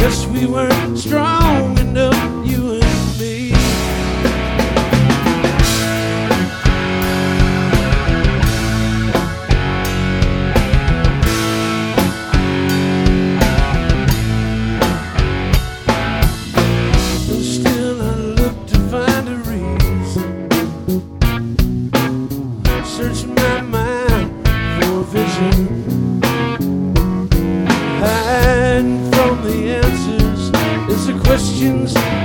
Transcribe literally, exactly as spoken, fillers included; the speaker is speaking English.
Guess we weren't strong enough, you and me. And still I look to find a reason, searching my mind for a vision, hiding from the answers. It's the questions